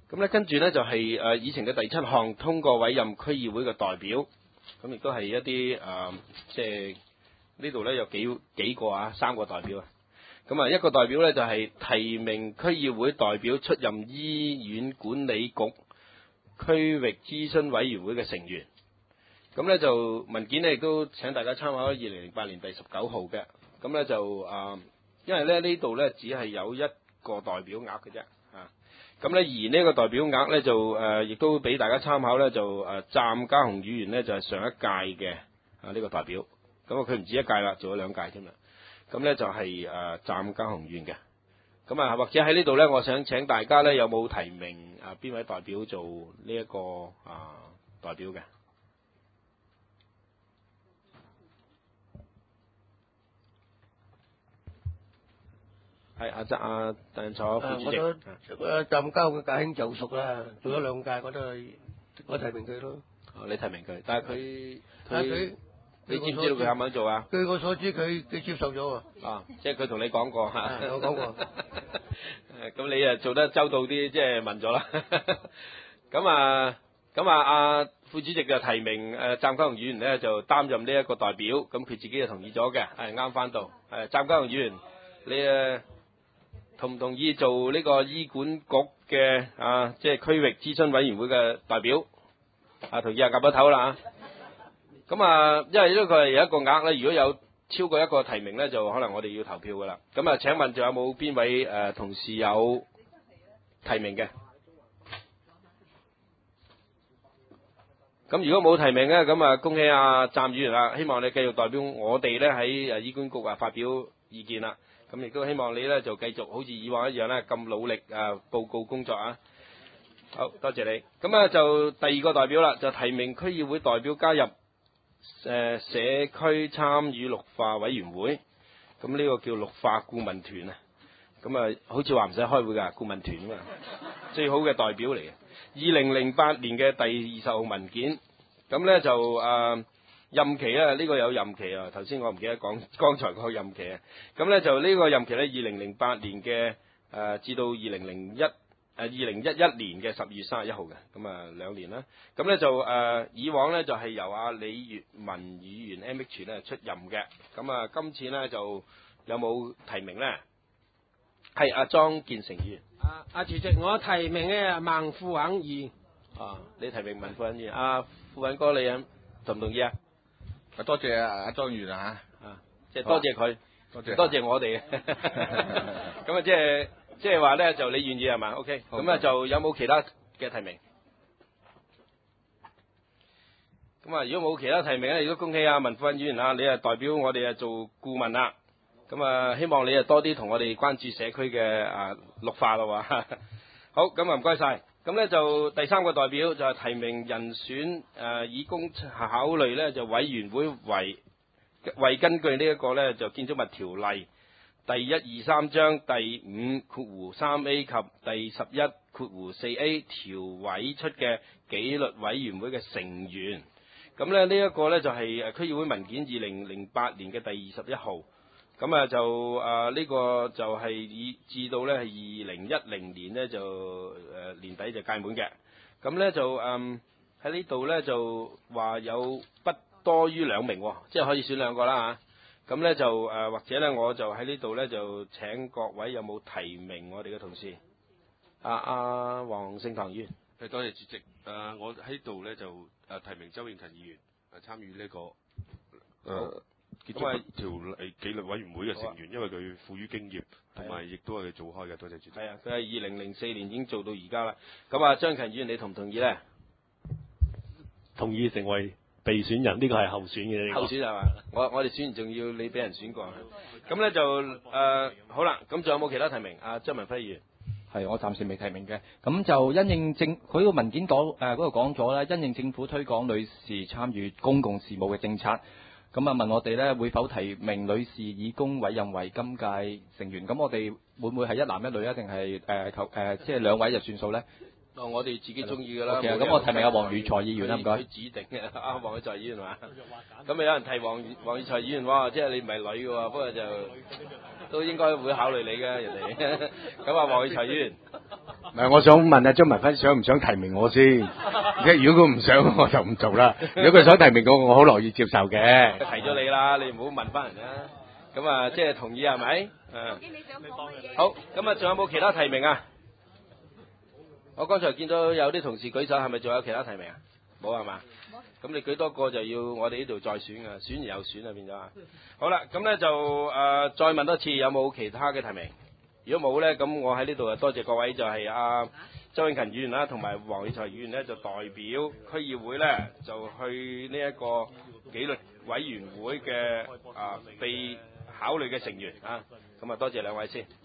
咁咧跟住咧就係議程嘅第7項，通過委任區議會嘅代表。咁亦都係一啲即係呢度咧有幾個啊，3個代表啊。咁啊一個代表咧就係提名區議會代表出任醫院管理局區域諮詢委員會嘅成員。咁咧就文件咧亦都請大家參考2008年第19號嘅。咁咧就因為咧呢度咧只係有一個代表額嘅啫。咁咧而呢個代表額咧就亦都俾大家參考咧，就湛家雄議員咧就係上一屆嘅呢個代表。咁佢唔止一屆啦，做咗2屆添啦。咁咧就係湛家雄議員嘅。咁或者喺呢度咧，我想請大家咧有冇提名邊位代表做呢一個代表嘅？係阿鄧楚副主席。 我湛家嘅家兄就熟啦，做咗2屆，我提名佢咯。 你提名佢，但係佢你知唔知道佢肯唔肯做啊？ 據我所知，佢接受咗喎。 即係佢同你講過嚇。 我講過。 咁你做得周到啲，即係問咗啦。咁副主席就提名湛家雄議員咧就擔任呢一個代表，咁佢自己就同意咗嘅，啱翻到。湛家雄議員，你同唔同意做呢個醫管局嘅即係區域諮詢委員會嘅代表？同意夾咗頭啦。咁因為呢個係有一個額咧，如果有超過一個提名咧，就可能我哋要投票噶啦。咁請問仲有冇邊位同事有提名嘅？咁如果冇提名咧，咁恭喜湛議員啦！希望你繼續代表我哋咧喺醫管局發表意見啦。咁亦都希望你咧就繼續好似以往一樣咧咁努力報告工作啊！好多謝你。咁就第2個代表啦，就提名區議會代表加入社區參與綠化委員會。咁呢個叫綠化顧問團啊。咁好似話唔使開會㗎，顧問團啊嘛，最好嘅代表嚟嘅。2008年嘅第20號文件。咁咧就任期咧，呢個有任期啊。頭先我唔記得講剛才個任期啊。咁咧就呢個任期咧，2008年嘅至到2011年嘅12月31號嘅，咁2年啦。咁咧就以往咧就係由李粵文議員 MH 咧出任嘅。咁今次咧就有冇提名咧？係莊建成議員。 主席，我提名咧孟富肯議員。 你提名孟富肯議員。富肯哥，你同唔同意啊？ 多謝阿莊議員即係多謝佢，多謝我哋。咁即係話咧，就你願意係嘛 ？OK。咁就有冇其他嘅提名？咁如果冇其他提名咧，亦都恭喜孟富肯議員你係代表我哋做顧問啦。咁希望你多啲同我哋關注社區嘅綠化咯喎。好，咁唔該晒。咁咧就第3個代表就係提名人選以供考慮咧，就委員會為根據呢一個咧就建築物條例第123章第5(3)A 及第11(4)A 條委出嘅紀律委員會嘅成員。咁咧呢一個咧就係區議會文件2008年嘅第21號。咁就呢個就係以至到咧係2010年咧就年底就屆滿嘅。咁咧就喺呢度咧就話有不多於2名，即係可以選2個啦嚇。咁咧就或者咧我就喺呢度咧就請各位有冇提名我哋嘅同事？黃聖堂議員。 多謝主席。我喺度咧就提名周永勤議員參與呢個建築物條例紀律委員會嘅成員，因為佢富於經驗，同埋亦都係佢做開嘅。多謝主席。 係佢係2004年已經做到而家啦。咁張勤議員，你同唔同意咧？ 同意成為被選人，呢個係候選嘅。 候選係嘛？我哋選完仲要你俾人選過。咁咧就好啦。咁仲有冇其他提名？張文輝議員。 係，我暫時未提名嘅。咁就因應佢個文件嗰度講咗啦，因應政府推廣女士參與公共事務嘅政策。咁問我哋咧會否提名女士以公委任為今屆成員？咁我哋會唔會係一男一女啊？定係即係2位就算數咧？ 我哋自己中意㗎啦。 咁我提名黃宇才議員啦，唔該。 佢指定嘅黃宇才議員嘛。咁有人提黃宇才議員喎，即係你唔係女嘅喎，不過就都應該會考慮你嘅人哋。咁黃宇才議員。 唔係，我想問下張文輝想唔想提名我先？即係如果佢唔想，我就唔做啦。如果佢想提名我好樂意接受嘅。 提咗你啦，你唔好問翻人啦。咁啊，即係同意係咪？好，咁啊，仲有冇其他提名啊？我剛才見到有啲同事舉手，係咪仲有其他提名啊？冇係嘛？咁你舉多個就要我哋呢度再選啊，選完又選啊，變咗啊。好啦，咁咧就再問多次，有冇其他嘅提名？如果冇咧，咁我喺呢度啊，多謝各位，就係周永勤議員啦，同埋黃偉財議員咧，就代表區議會咧，就去呢一個紀律委員會嘅被考慮嘅成員啊。咁啊，多謝兩位先。